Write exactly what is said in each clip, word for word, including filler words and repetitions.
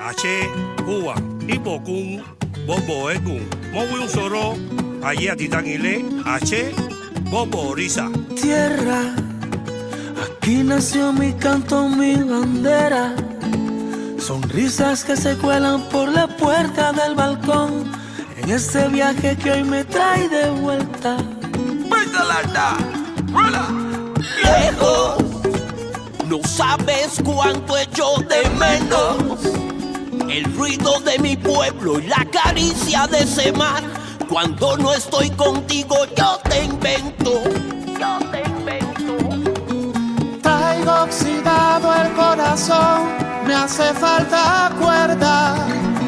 Ache, Cuba, Hipocún, Bobo Ecún, Mowi Soro, Aye Titangile, Ache, Bobo Orisa. Tierra, aquí nació mi canto, mi bandera. Sonrisas que se cuelan por la puerta del balcón. En este viaje que hoy me trae de vuelta. Lejos, no sabes cuánto echo de menos el ruido de mi pueblo y la caricia de ese mar. Cuando no estoy contigo yo te invento, yo te invento. Traigo oxidado el corazón, me hace falta cuerda.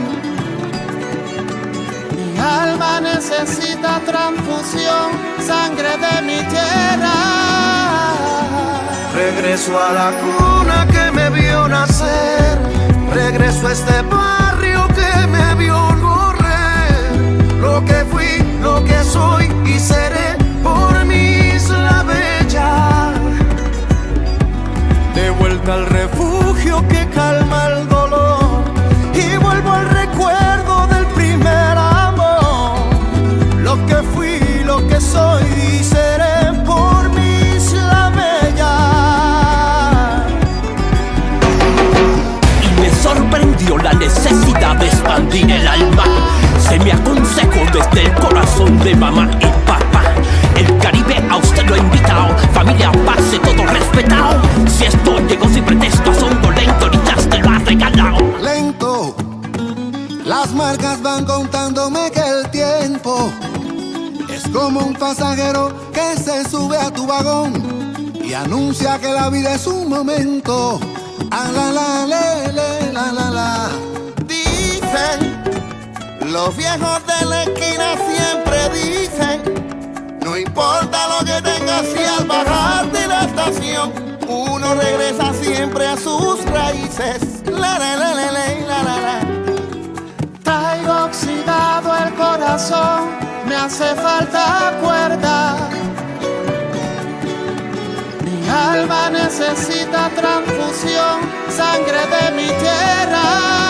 Mi alma necesita transfusión, sangre de mi tierra. Regreso a la cuna que me vio nacer, regreso a este barrio que me vio correr. Lo que fui, lo que soy y seré por mi isla bella. De vuelta al refugio que calma el dolor y vuelvo al recuerdo del primer amor. Lo que fui, lo que soy y seré por mi isla bella. Y me sorprendió la necesidad de expandir el alma. Se me aconsejó desde el corazón de mamá y papá. El Caribe a usted lo ha invitado, familia, pase, todo respetado. Si esto llegó sin pretexto, a son dolento, ahorita te lo ha regalado. Lento, las marcas van contándome que el tiempo es como un pasajero que se sube a tu vagón y anuncia que la vida es un momento. Ah, la, la, le, le, la, la, la. Dicen, los viejos de la esquina siempre dicen, no importa lo que tengas si al bajar de la estación uno regresa siempre a sus raíces. La, la, la, la, la, la, la, la. Traigo oxidado el corazón, me hace falta cuerda. Mi alma necesita transfusión, sangre de mi tierra.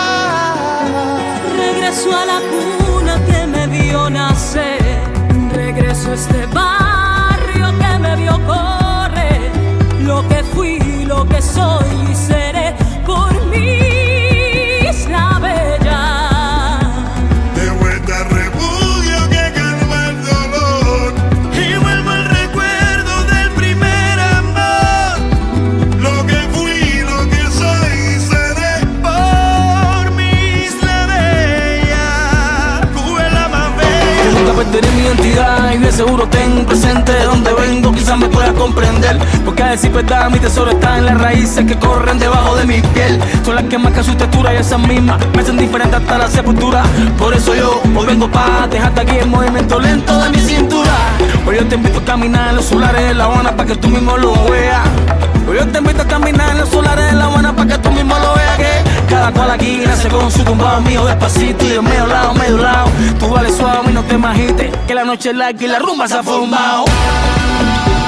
Regreso a la cuna que me vio nacer. Regreso a este barrio que me vio correr. Lo que fui, lo que soy y seré por mi isla bella. De vuelta al refugio que calma el dolor y vuelvo al recuerdo del primer amor. Lo que fui, lo que soy y seré por mi isla bella. Cuba es la más bella. Yo nunca perderé mi identidad y de seguro tengo presente de donde vengo, quizás me puedas comprender. Porque a decir verdad, mi tesoro está en las raíces que corren debajo de mi piel. Son las que marcan su textura y esas mismas me hacen diferente hasta la sepultura. Por eso yo hoy vengo pa' dejarte aquí el movimiento lento de mi cintura. Hoy yo te invito a caminar en los solares de La Habana pa' que tú mismo lo veas. Hoy yo te invito a caminar en los solares de La Habana pa' que tú mismo lo veas. Que cada cual aquí nace con su tumbado mío despacito y de medio lado, medio lado. Tú vales suave y no te magites, que la noche es larga y la rumba se ha formado.